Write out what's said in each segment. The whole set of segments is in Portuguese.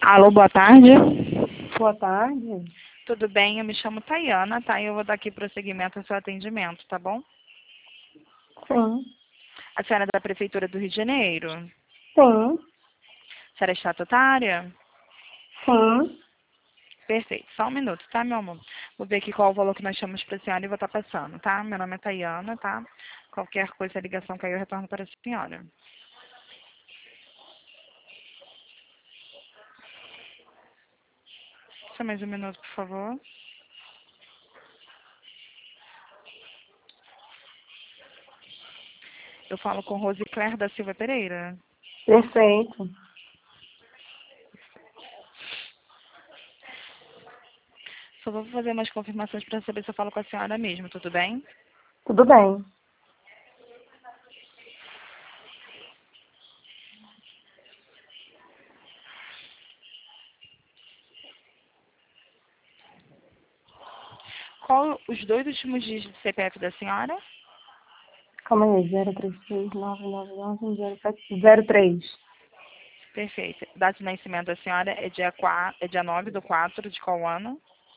Alô, boa tarde. Boa tarde. Tudo bem? Eu me chamo Tayana, tá? Eu vou dar aqui prosseguimento ao seu atendimento, tá bom? Sim. A senhora é da Prefeitura do Rio de Janeiro? Sim. A senhora é estatutária? Sim. Perfeito. Só um minuto, tá, meu amor? Vou ver aqui qual o valor que nós chamamos para a senhora e vou estar passando, tá? Meu nome é Tayana, tá? Qualquer coisa, a ligação caiu, eu retorno para a senhora. Só mais um minuto, por favor. Eu falo com Rosicler da Silva Pereira. Perfeito. Só vou fazer umas confirmações para saber se eu falo com a senhora mesmo, tudo bem? Tudo bem. Qual os dois últimos dígitos do CPF da senhora? Calma aí. 036-999-0703. Perfeito. Data de nascimento da senhora é dia 9/4 de qual ano?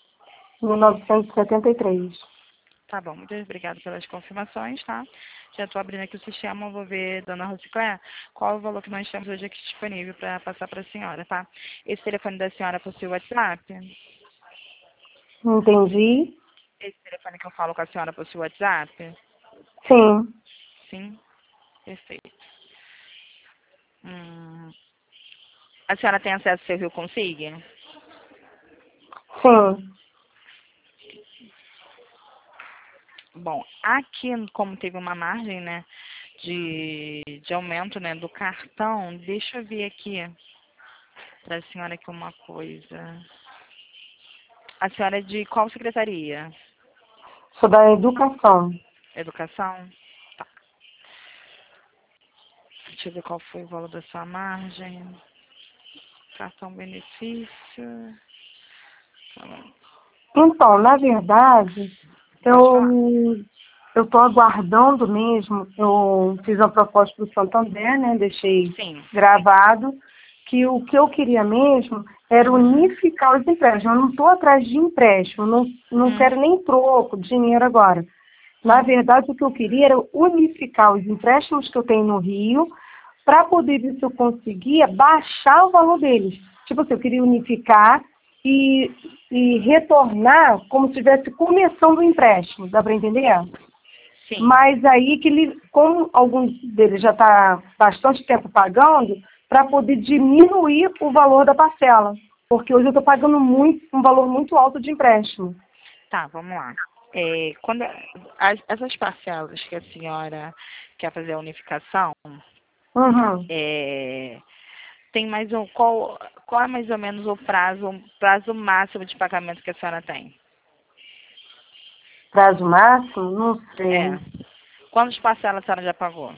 1973. Tá bom, muito obrigada pelas confirmações, tá? Já estou abrindo aqui o sistema, vou ver, dona Rosicler, qual o valor que nós temos hoje aqui disponível para passar para a senhora, tá? Esse telefone da senhora possui WhatsApp? Entendi? Esse telefone que eu falo com a senhora possui WhatsApp? Sim. Sim? Perfeito. A senhora tem acesso ao seu Rio Consigue? Sim. Bom, aqui, como teve uma margem, né, de aumento, né, do cartão, deixa eu ver aqui para a senhora aqui uma coisa. A senhora é de qual secretaria? Sou da educação. Educação? Tá. Deixa eu ver qual foi o valor da sua margem. Cartão benefício. Tá bom. Então, na verdade, Pode falar. eu estou aguardando mesmo. Eu fiz uma proposta para o Santander, né? Deixei Sim. gravado que o que eu queria mesmo era unificar os empréstimos. Eu não estou atrás de empréstimo, não quero nem troco, dinheiro agora. Na verdade, o que eu queria era unificar os empréstimos que eu tenho no Rio para poder ver se eu conseguia baixar o valor deles. Tipo assim, eu queria unificar e retornar como se estivesse começando o empréstimo, dá para entender? Sim. Mas aí que ele, como alguns deles já está bastante tempo pagando, para poder diminuir o valor da parcela. Porque hoje eu estou pagando um valor muito alto de empréstimo. Tá, vamos lá. Quando essas parcelas que a senhora quer fazer a unificação, Uhum. tem mais um, qual é mais ou menos o prazo máximo de pagamento que a senhora tem? Prazo máximo? Não É. sei. Quantas parcelas a senhora já pagou?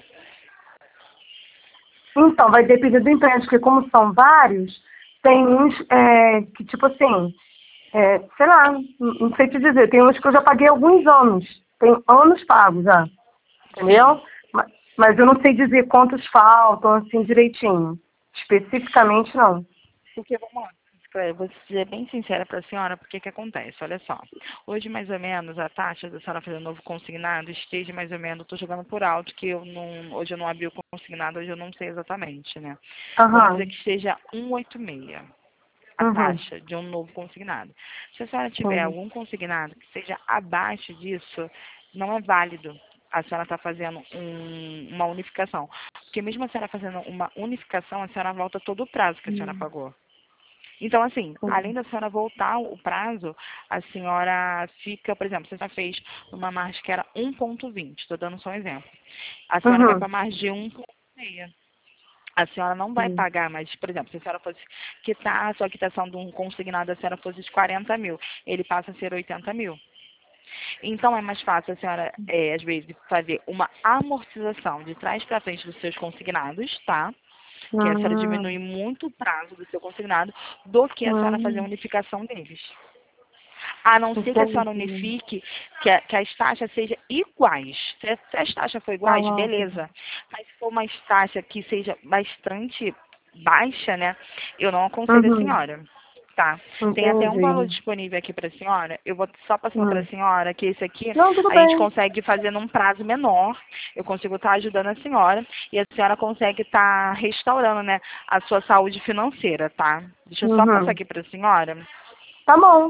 Então, vai depender do empréstimo, porque como são vários, tem uns que, tipo assim, sei lá, não sei te dizer, tem uns que eu já paguei há alguns anos. Tem anos pagos já, Sim. entendeu? Mas eu não sei dizer quantos faltam, assim, direitinho. Especificamente, não. Porque, vamos lá, eu vou ser bem sincera para a senhora, porque que acontece? Olha só, hoje mais ou menos a taxa da senhora fazer novo consignado esteja mais ou menos, estou jogando por alto, que hoje eu não abri o consignado, hoje eu não sei exatamente, né? Vamos dizer Aham. que esteja 1,86 a Uhum. taxa de um novo consignado. Se a senhora tiver Uhum. algum consignado que seja abaixo disso, não é válido a senhora estar fazendo uma unificação. Porque mesmo a senhora fazendo uma unificação, a senhora volta todo o prazo que a senhora pagou. Então, assim, além da senhora voltar o prazo, a senhora fica, por exemplo, se a senhora fez uma margem que era 1,20, estou dando só um exemplo. A senhora vai Uhum. para a margem de 1,6. A senhora não vai Uhum. pagar mais, por exemplo, se a senhora fosse quitar a sua quitação de um consignado, a senhora fosse de 40 mil, ele passa a ser 80 mil. Então é mais fácil a senhora, às vezes, fazer uma amortização de trás para frente dos seus consignados, tá? Que a senhora Uhum. diminui muito o prazo do seu consignado do que a senhora fazer a Uhum. unificação deles. A não ser que a senhora Entendi. unifique, que as taxas sejam iguais. Se as taxas for iguais, Ah, beleza. Mas se for uma taxa que seja bastante baixa, né? Eu não aconselho a Uhum. senhora. Tá. Tem até um valor Entendi. disponível aqui para a senhora. Eu vou só passando para a Hum. senhora que esse aqui Não, tudo a gente bem. consegue fazer num prazo menor. Eu consigo estar ajudando a senhora e a senhora consegue estar restaurando, né, a sua saúde financeira, tá? Deixa eu só passar Uhum. aqui para a senhora. Tá bom.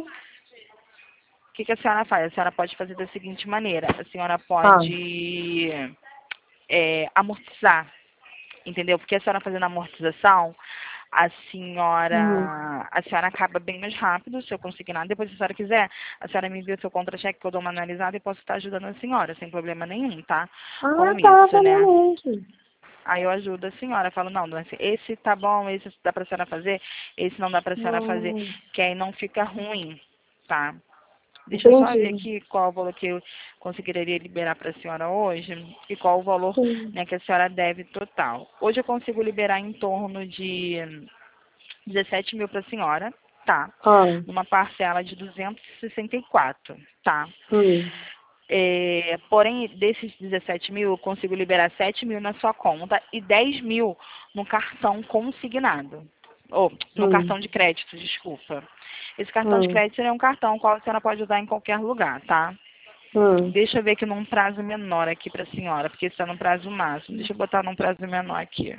O que a senhora faz? A senhora pode fazer da seguinte maneira: a senhora Ah. pode amortizar, entendeu? Porque a senhora fazendo amortização, Uhum. a senhora acaba bem mais rápido, se eu conseguir nada. Depois, se a senhora quiser, a senhora me envia o seu contra-cheque que eu dou uma analisada e posso estar ajudando a senhora, sem problema nenhum, tá? Ah, Com tá, isso, né? beleza. Aí eu ajudo a senhora, falo, não, dona, esse tá bom, esse dá pra senhora fazer, esse não dá pra senhora fazer, que aí não fica ruim, tá? Deixa eu só ver Entendi. aqui qual o valor que eu conseguiria liberar para a senhora hoje e qual o valor, Sim. né, que a senhora deve total. Hoje eu consigo liberar em torno de 17 mil para a senhora, tá? Ah. Numa parcela de 264, tá? Hum. Porém, desses 17 mil, eu consigo liberar 7 mil na sua conta e 10 mil no cartão consignado. Ou, no Hum. cartão de crédito, desculpa. Esse cartão de Hum. crédito é um cartão qual a senhora pode usar em qualquer lugar, tá? Hum. Deixa eu ver aqui num prazo menor aqui para a senhora, porque está no prazo máximo. Deixa eu botar num prazo menor aqui.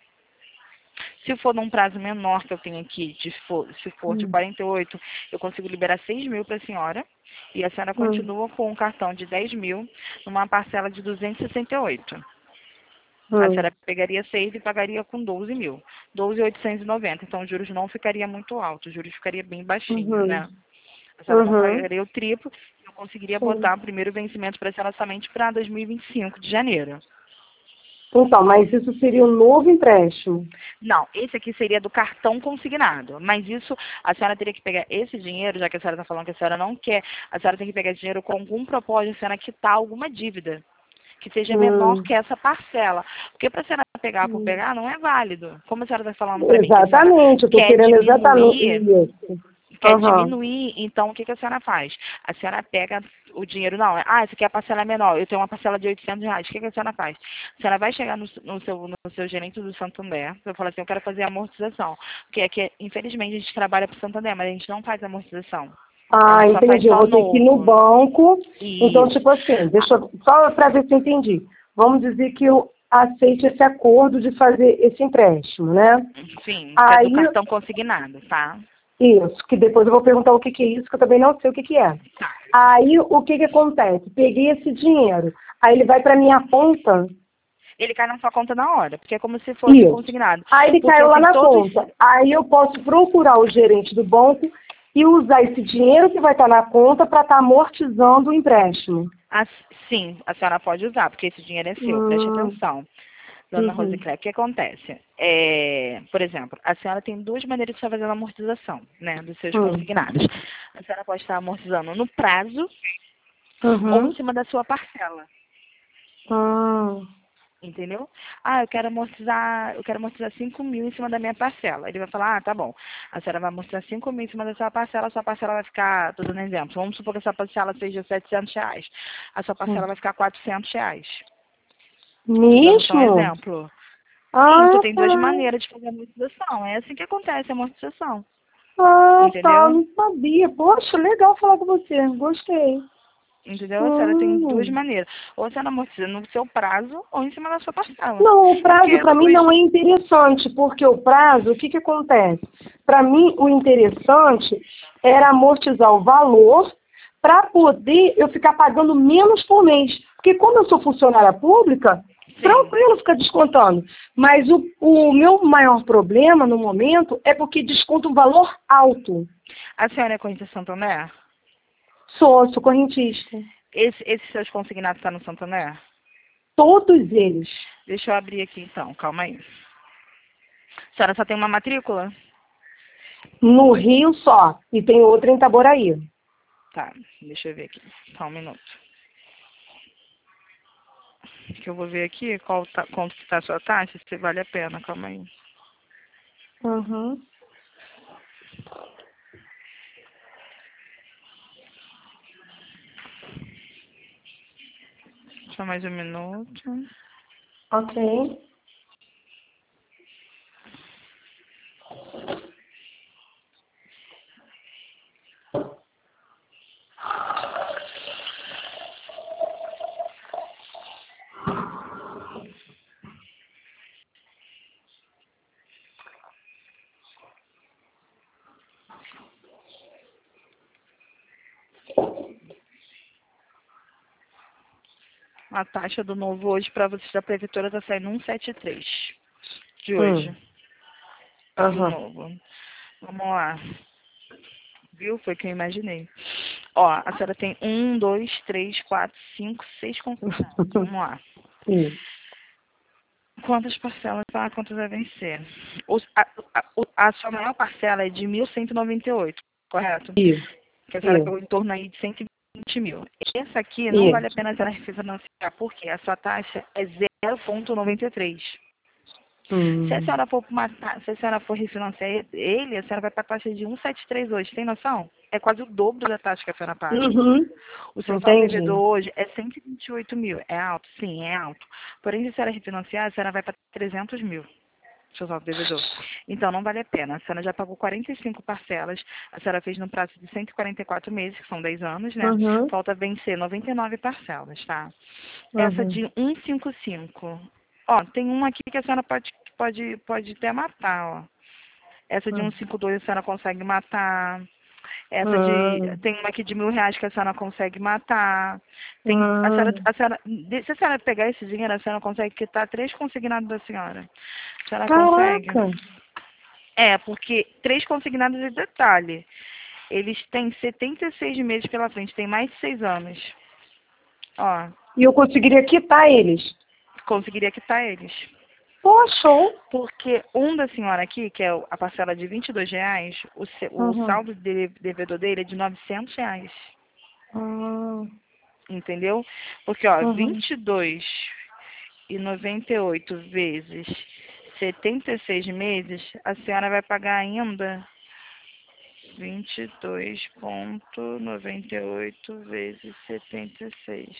Se for num prazo menor que eu tenho aqui, se for de Hum. 48, eu consigo liberar 6 mil para a senhora. E a senhora Hum. continua com um cartão de 10 mil numa parcela de 268. A Hum. senhora pegaria 6 e pagaria com 12 mil. 12.890. Então, os juros não ficaria muito altos, os juros ficaria bem baixinho, Uhum. né? A senhora não Uhum. pagaria o triplo. Eu conseguiria Sim. botar o primeiro vencimento para a senhora somente para 2025 de janeiro. Então, mas isso seria um novo empréstimo. Não, esse aqui seria do cartão consignado. Mas isso, a senhora teria que pegar esse dinheiro, já que a senhora está falando que a senhora não quer, a senhora tem que pegar esse dinheiro com algum propósito, a senhora quitar alguma dívida que seja menor Hum. que essa parcela. Porque para a senhora pegar por Hum. pegar, não é válido. Como a senhora está falando para mim que a senhora Exatamente, eu estou quer querendo exatamente diminuir, isso. quer Aham. diminuir, então o que a senhora faz? A senhora pega o dinheiro, não, essa aqui é a parcela menor, eu tenho uma parcela de R$ 800, o que a senhora faz? A senhora vai chegar no seu gerente do Santander, vai falar assim, eu quero fazer amortização, porque aqui, infelizmente, a gente trabalha para o Santander, mas a gente não faz amortização, a Ah, gente só faz entendi. Eu só vou ter que ir no novo. banco. Então, Isso. tipo assim, deixa eu, só para ver se eu entendi. Vamos dizer que eu aceite esse acordo de fazer esse empréstimo, né? Sim, que é do Aí, cartão consignado, tá? isso, que depois eu vou perguntar o que que é isso, que eu também não sei o que que é. Tá. Aí, o que que acontece? Peguei esse dinheiro, aí ele vai para minha conta. Ele cai na sua conta na hora, porque é como se fosse Isso. consignado. Aí ele Porque caiu lá assim, na todos. conta. Aí eu posso procurar o gerente do banco e usar esse dinheiro que vai estar na conta para estar amortizando o empréstimo. Sim, a senhora pode usar, porque esse dinheiro é seu. Preste Hum. atenção. Dona Uhum. Rosicléia, o que acontece? Por exemplo, a senhora tem duas maneiras de estar fazendo a amortização, né, dos seus Hum. consignados. A senhora pode estar amortizando no prazo ou em Uhum. cima da sua parcela, Ah. entendeu? Eu quero amortizar 5 mil em cima da minha parcela. Ele vai falar, tá bom. A senhora vai amortizar 5 mil em cima da sua parcela vai ficar, tô dando exemplo, vamos supor que a sua parcela seja R$ 700. A sua parcela Hum. vai ficar R$ 400. Tô dando só um Mesmo? exemplo. Sim, tu Ah, tem duas tá. maneiras de fazer a amortização. É assim que acontece a amortização. Ah, tá. Entendeu? Não sabia. Poxa, legal falar com você. Gostei. Entendeu? A senhora tem duas Hum. maneiras. Ou a senhora amortiza no seu prazo ou em cima da sua parcela. Não, o prazo Porque para mim os. não é interessante, porque o prazo, o que que acontece? Para mim, o interessante era amortizar o valor para poder eu ficar pagando menos por mês. Porque como eu sou funcionária pública, Sim. tranquilo ficar descontando. Mas o meu maior problema no momento é porque desconta um valor alto. A senhora é correntista Santander? Sou correntista. Esses seus consignados estão no Santander? Todos eles. Deixa eu abrir aqui então, calma aí. A senhora só tem uma matrícula? No Rio só. E tem outra em Itaboraí. Tá, deixa eu ver aqui. Só um minuto. Que eu vou ver aqui quanto que tá a sua taxa, se vale a pena, calma aí. Uhum. Só mais um minuto. Ok. a taxa do novo hoje para vocês da prefeitura tá saindo 173 de hoje. Do Aham. novo. Vamos lá. Viu? Foi o que eu imaginei. Ó, a senhora tem 1, 2, 3, 4, 5, 6 concursados. Vamos lá. Sim. Quantas parcelas para quantas vai vencer? A sua maior parcela é de 1.198, correto? Isso. Que a senhora Isso. pegou em torno aí de 120 mil. Essa aqui não vale a Isso. pena a senhora refinanciar, porque a sua taxa é 0,93. Se a Hum. senhora for se a senhora for refinanciar ele, a senhora vai para a taxa de 173 hoje, tem noção? É quase o dobro da taxa que a senhora paga. Uhum. O seu saldo devedor Entendi. hoje é 128 mil. É alto? Sim, é alto. Porém, se a senhora refinanciar, a senhora vai para 300 mil. Seu saldo devedor. Então, não vale a pena. A senhora já pagou 45 parcelas. A senhora fez no prazo de 144 meses, que são 10 anos, né? Uhum. Falta vencer 99 parcelas, tá? Essa Uhum. de 155. Ó, tem uma aqui que a senhora pode até matar, ó. Essa de Uhum. 152 a senhora consegue matar. Essa Uhum. tem uma aqui de R$ 1.000 que a senhora consegue matar. Tem, Uhum. se a senhora pegar esse dinheiro, a senhora consegue quitar 3 consignados da senhora. A senhora consegue. Caraca! É, porque 3 consignados de detalhe. Eles têm 76 meses pela frente, tem mais de 6 anos. Ó, E eu conseguiria quitar eles. conseguiria quitar eles. Pô, show! Porque um da senhora aqui, que é a parcela de R$ 22, o Uhum. saldo devedor dele é de R$ 900. Uhum. Entendeu? Porque, ó, Uhum. 22,98 vezes 76 meses, a senhora vai pagar ainda 22,98 vezes 76.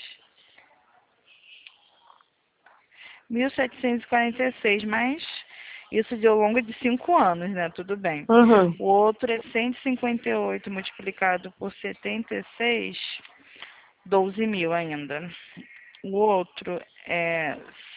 1.746, mas isso de ao longo de 5 anos, né? Tudo bem. Uhum. O outro é 158 multiplicado por 76, 12 mil ainda. O outro é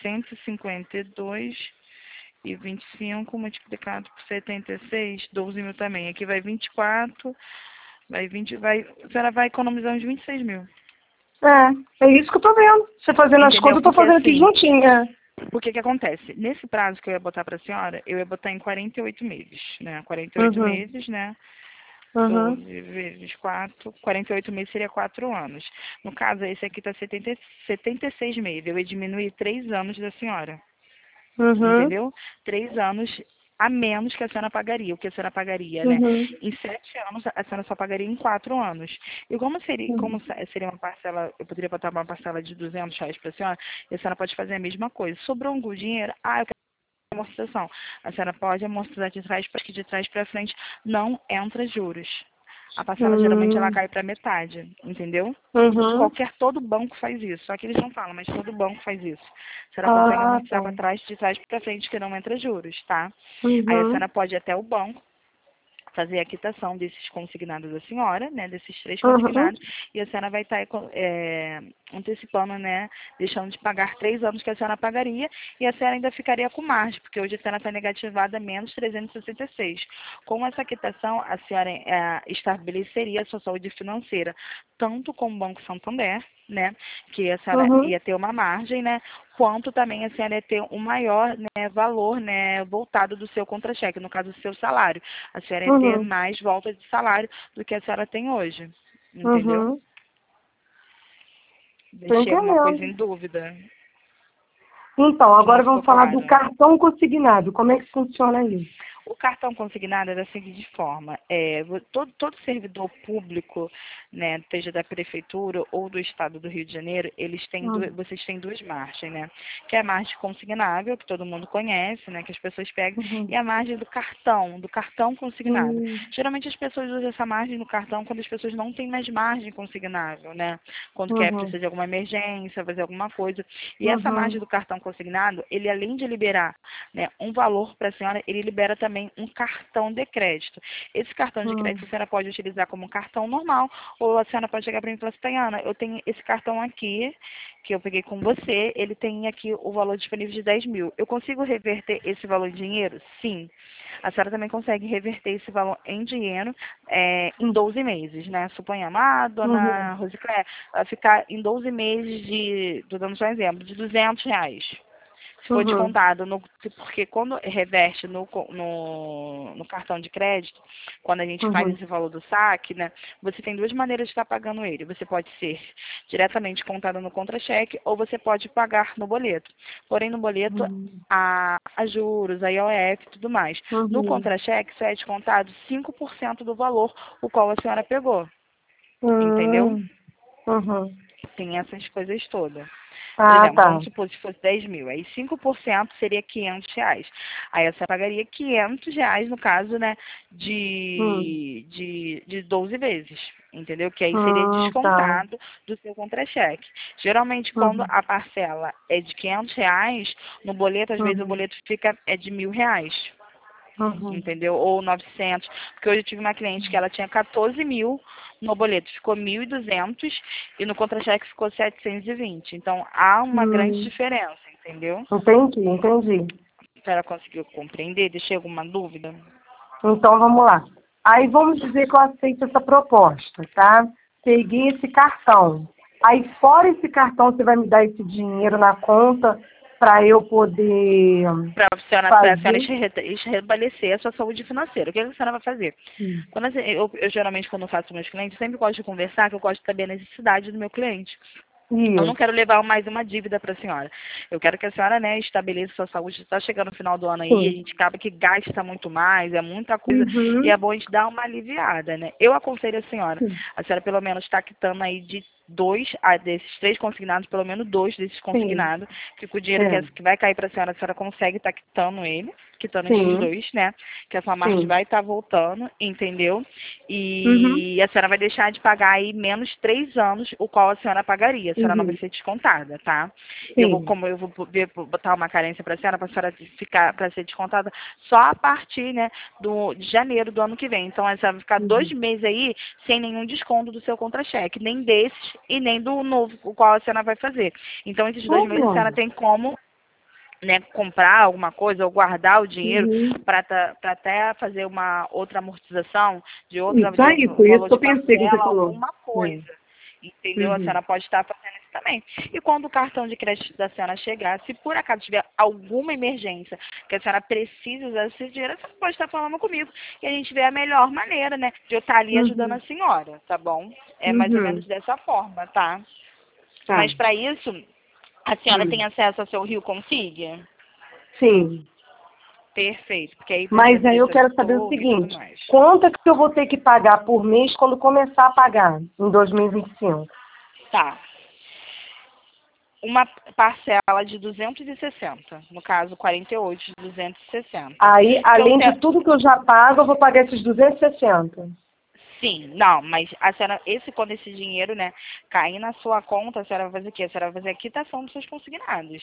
152,25 multiplicado por 76, 12 mil também. Aqui vai 24, a senhora vai economizar uns 26 mil. É isso que eu tô vendo. Você fazendo as Entendeu? contas, eu tô Porque fazendo aqui assim, juntinha. o que que acontece? Nesse prazo que eu ia botar para a senhora, eu ia botar em 48 meses, né? 48 Uhum. meses, né? Uhum. 12 vezes 4, 48 meses seria 4 anos. No caso, esse aqui está 76 meses. Eu ia diminuir 3 anos da senhora. Uhum. Entendeu? 3 anos a menos que a senhora pagaria. O que a senhora pagaria, né? Uhum. Em 7 anos, a senhora só pagaria em 4 anos. E Uhum. seria uma parcela, eu poderia botar uma parcela de R$ 200 para a senhora, e a senhora pode fazer a mesma coisa. Sobrou algum dinheiro? Ah, eu quero amortização. A senhora pode amortizar de trás para que de trás para frente não entra juros. A parcela geralmente ela Uhum. cai para metade, entendeu? Uhum. Todo banco faz isso, só que eles não falam, mas todo banco faz isso. A senhora consegue Ah, amortizar tá. para trás, de trás para frente, que não entra juros, tá? Aí a Uhum. senhora pode ir até o banco, fazer a quitação desses consignados da senhora, né, desses 3 Uhum. consignados, e a senhora vai estar antecipando, né, deixando de pagar 3 anos que a senhora pagaria, e a senhora ainda ficaria com margem, porque hoje a senhora está negativada menos 366. Com essa quitação, a senhora estabeleceria a sua saúde financeira, tanto com o Banco Santander, né, que a senhora Uhum. ia ter uma margem, né, quanto também a senhora ia ter um maior, né, valor, né, voltado do seu contra-cheque, no caso do seu salário. A senhora ia ter Uhum. mais volta de salário do que a senhora tem hoje. Entendeu? Uhum. Tô Deixei alguma coisa entendendo. em dúvida? Então, Que não agora ficou vamos falar do claro? cartão consignado. Como é que funciona isso? O cartão consignado é da seguinte forma, todo servidor público, né, seja da prefeitura ou do estado do Rio de Janeiro, Uhum. vocês têm 2 margens, né? Que é a margem consignável, que todo mundo conhece, né, que as pessoas pegam, e Uhum. a margem do cartão consignado. Geralmente as pessoas usam essa margem no cartão quando as pessoas não têm mais margem consignável, né? Quando Uhum. precisa de alguma emergência, fazer alguma coisa. E essa margem Uhum. do cartão consignado, ele além de liberar, né, um valor para a senhora, ele libera também um cartão de crédito. Esse cartão de crédito a senhora pode utilizar como um cartão normal, ou a senhora pode chegar para mim e falar assim, Tayana, eu tenho esse cartão aqui, que eu peguei com você, ele tem aqui o valor disponível de 10 mil. Eu consigo reverter esse valor em dinheiro? Sim. A senhora também consegue reverter esse valor em dinheiro em 12 meses, né? Suponhamos, dona Rosicléia, vai ficar em 12 meses estou dando só um exemplo, de R$ 200. Se for descontado, porque quando reverte no cartão de crédito, quando a gente faz esse valor do saque, né, você tem duas maneiras de estar pagando ele. Você pode ser diretamente contado no contra-cheque ou você pode pagar no boleto. Porém, no boleto, a juros, a IOF e tudo mais. No contra-cheque, só é descontado 5% do valor, o qual a senhora pegou. Entendeu? Tem essas coisas todas. Por exemplo, vamos supor, se fosse 10 mil, aí 5% seria R$ 500. Aí você pagaria R$ 500, no caso, né, de 12 vezes, entendeu? Que aí seria descontado do seu contra-cheque. Geralmente, quando a parcela é de R$ 500, no boleto, às vezes o boleto fica de R$ 1.000. Entendeu? Ou 900. Porque hoje eu tive uma cliente que ela tinha 14 mil no boleto, ficou 1.200 e no contra-cheque ficou 720. Então, há uma grande diferença, entendeu? Entendi. A senhora conseguiu compreender? Deixei alguma dúvida? Então, vamos lá. Aí, vamos dizer que eu aceito essa proposta, tá? Peguei esse cartão. Aí, fora esse cartão, você vai me dar esse dinheiro na conta para eu poder para a senhora estabelecer a sua saúde financeira. O que a senhora vai fazer? Quando eu geralmente, quando eu faço meus clientes, sempre gosto de conversar, que eu gosto de saber a necessidade do meu cliente. Eu não quero levar mais uma dívida para a senhora. Eu quero que a senhora, né, estabeleça sua saúde. Está chegando no final do ano aí, a gente acaba que gasta muito mais, é muita coisa, e é bom a gente dar uma aliviada, né? Eu aconselho a senhora pelo menos está quitando aí de desses 3 consignados, pelo menos 2 desses consignados, que com o dinheiro que vai cair para a senhora consegue estar quitando esses 2, né? Que a sua margem vai estar voltando, entendeu? E a senhora vai deixar de pagar aí menos 3 anos, o qual a senhora pagaria. A senhora não vai ser descontada, tá? Como eu vou botar uma carência para a senhora ficar, para ser descontada só a partir, né, de janeiro do ano que vem. Então, a senhora vai ficar 2 meses aí sem nenhum desconto do seu contra-cheque, nem desses e nem do novo, o qual a senhora vai fazer. Então, esses 2 meses a senhora tem como, né, comprar alguma coisa ou guardar o dinheiro para até fazer uma outra amortização de outra Isso aí, valor foi isso que de eu pensei que você parcela, falou. alguma coisa. Entendeu? A senhora pode estar fazendo isso também. E quando o cartão de crédito da senhora chegar, se por acaso tiver alguma emergência que a senhora precise usar esse dinheiro, a senhora pode estar falando comigo e a gente vê a melhor maneira, né, de eu estar ali ajudando a senhora, tá bom? É mais ou menos dessa forma, tá? Mas para isso, a senhora tem acesso ao seu Rio Consig? Sim. Perfeito, porque aí Mas aí eu quero saber o seguinte, quanto é que eu vou ter que pagar por mês quando começar a pagar em 2025? Tá. Uma parcela de 260, no caso 48 de 260. Aí, além de tudo que eu já pago, eu vou pagar esses 260. Sim, não, mas a senhora, quando esse dinheiro, né, cair na sua conta, a senhora vai fazer o quê? A senhora vai fazer a quitação dos seus consignados.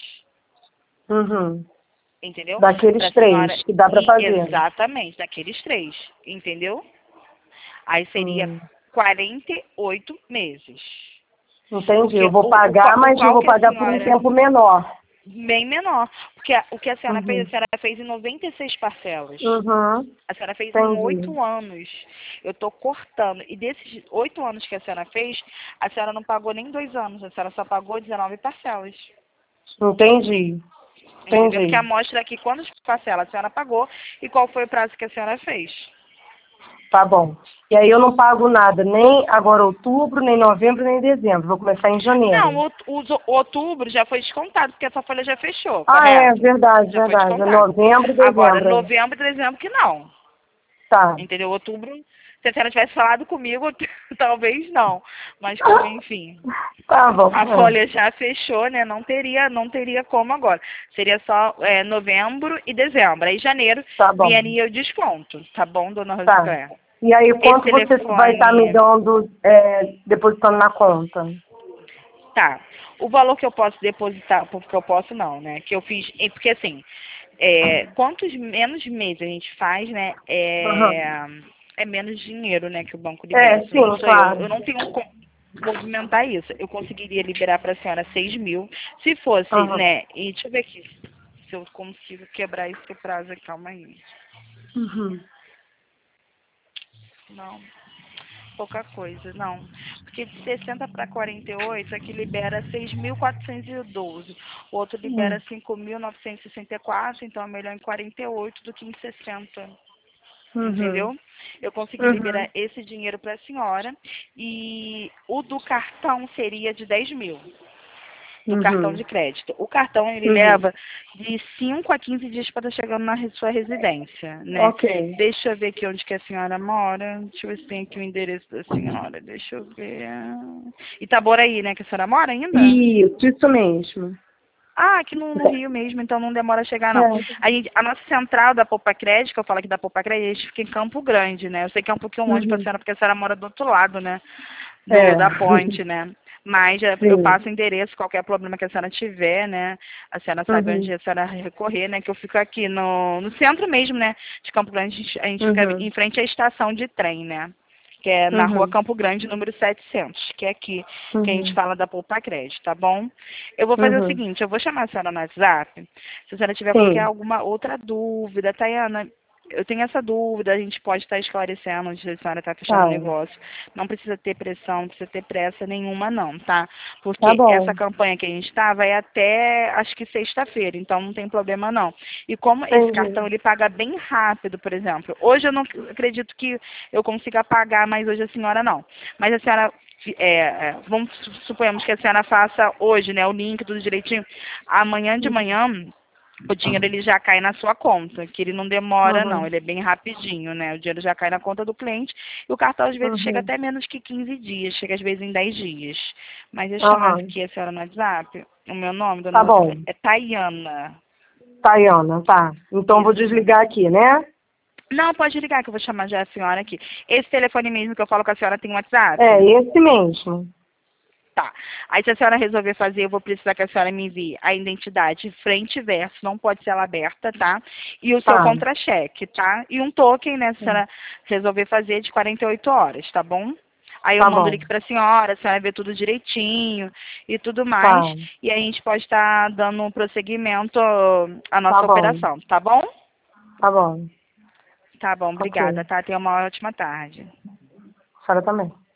Entendeu? Daqueles 3 que dá para fazer. Exatamente, daqueles 3, entendeu? Aí seria 48 meses. Entendi, Porque eu vou pagar, mas eu vou pagar por um tempo menor. Bem menor. Porque o que a senhora fez, a senhora fez em 96 parcelas. A senhora fez em 8 anos. Eu estou cortando. E desses 8 anos que a senhora fez, a senhora não pagou nem 2 anos. A senhora só pagou 19 parcelas. Entendi. Entendeu? Porque a amostra aqui, quantas parcelas a senhora pagou e qual foi o prazo que a senhora fez. Tá bom. E aí eu não pago nada, nem agora outubro, nem novembro, nem dezembro. Vou começar em janeiro. Não, o outubro já foi descontado, porque essa folha já fechou, correto? É verdade, verdade. Novembro e dezembro. Agora, novembro e dezembro que não. Tá. Entendeu? Outubro, se a senhora tivesse falado comigo, talvez não. Mas, como, enfim. Tá bom. A folha já fechou, né? Não teria como agora. Seria só novembro e dezembro. Aí, janeiro, viria o desconto. Tá bom, dona Rosicléia? E aí, quanto você vai estar me dando, depositando na conta? Tá. O valor que eu posso depositar, porque eu posso não, né? Que eu fiz, porque assim, quantos menos meses a gente faz, né? Aham. É menos dinheiro, né, que o banco libera. Se Sim, não sou claro. eu não tenho como movimentar isso. Eu conseguiria liberar para a senhora 6.000. Se fosse, Aham. né? E deixa eu ver aqui se eu consigo quebrar esse prazo aqui. Calma aí. Uhum. Não, pouca coisa, não. Porque de 60 para 48, aqui libera 6.412. O outro Uhum. libera 5.964, então é melhor em 48 do que em 60. Uhum. Entendeu? Eu consegui liberar Uhum. esse dinheiro para a senhora e o do cartão seria de 10.000 do cartão Uhum. de crédito. O cartão ele Uhum. leva de 5 a 15 dias para estar chegando na sua residência, né? Ok. Deixa eu ver aqui onde que a senhora mora. Deixa eu ver se tem aqui o endereço da senhora. Deixa eu ver. Itaboraí, né? Que a senhora mora ainda? Isso mesmo. Ah, aqui no Rio mesmo, então não demora a chegar, não. É. A nossa central da Poupa Crédito, que eu falo aqui da Poupa Crédito, a gente fica em Campo Grande, né? Eu sei que é um pouquinho longe para a Uhum. senhora, porque a senhora mora do outro lado, né? É. Da ponte, né? Mas eu Sim. passo o endereço, qualquer problema que a senhora tiver, né? A senhora sabe onde Uhum. a senhora recorrer, né? Que eu fico aqui no centro mesmo, né? De Campo Grande, a gente fica Uhum. em frente à estação de trem, né? Que é na rua Uhum. Campo Grande, número 700, que é aqui que a gente Uhum. fala da Poupa Crédito, tá bom? Eu vou fazer o Uhum. seguinte, eu vou chamar a senhora no WhatsApp, se a senhora tiver qualquer Sim. alguma outra dúvida, Tayana, eu tenho essa dúvida, a gente pode estar esclarecendo onde a senhora está fechando o Tá. negócio. Não precisa ter pressão, não precisa ter pressa nenhuma não, tá? Tá Porque essa bom. campanha que a gente está vai até, acho que sexta-feira, então não tem problema não. E como esse cartão Entendi. ele paga bem rápido, por exemplo, hoje eu não acredito que eu consiga pagar, mas hoje a senhora não. Mas a senhora vamos suponhamos que a senhora faça hoje, né, o link, tudo direitinho. Amanhã de manhã, o dinheiro ele já cai na sua conta, que ele não demora não, Uhum. ele é bem rapidinho, né? O dinheiro já cai na conta do cliente e o cartão às vezes chega Uhum. até menos que 15 dias, chega às vezes em 10 dias. Mas deixa eu chamar Aham. aqui a senhora no WhatsApp. O meu nome, Tá dona, bom. é Tayana. Tayana, tá. Então vou Isso. desligar aqui, né? Não, pode ligar que eu vou chamar já a senhora aqui. Esse telefone mesmo que eu falo com a senhora tem É, WhatsApp? esse mesmo. Tá. Aí se a senhora resolver fazer, eu vou precisar que a senhora me envie a identidade frente e verso, não pode ser ela aberta, tá? E o seu Tá. contra-cheque, tá? E um token, né, se a senhora resolver fazer de 48 horas, tá bom? Aí eu Tá mando o bom. link pra senhora, a senhora vê tudo direitinho e tudo mais. Tá. E a gente pode estar dando um prosseguimento à Tá nossa bom. operação, tá bom? Tá bom. Tá bom, Ok. obrigada, tá? Tenha uma ótima tarde. A senhora também.